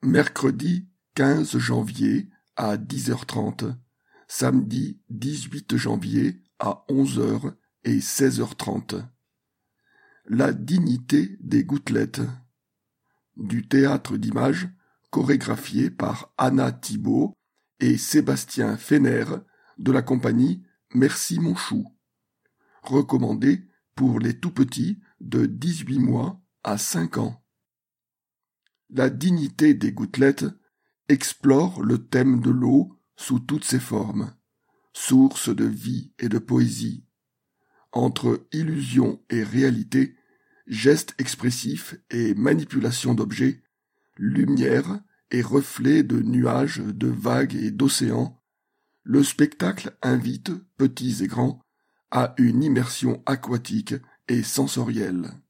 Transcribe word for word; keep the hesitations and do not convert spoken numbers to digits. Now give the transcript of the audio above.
Mercredi quinze janvier à dix heures trente, samedi dix-huit janvier à onze heures et seize heures trente. La dignité des gouttelettes. Du théâtre d'images chorégraphié par Anna Thibault et Sébastien Fener de la compagnie Merci mon chou. Recommandé pour les tout-petits de dix-huit mois à cinq ans. La dignité des gouttelettes explore le thème de l'eau sous toutes ses formes, source de vie et de poésie. Entre illusion et réalité, gestes expressifs et manipulation d'objets, lumière et reflets de nuages, de vagues et d'océans, le spectacle invite, petits et grands, à une immersion aquatique et sensorielle.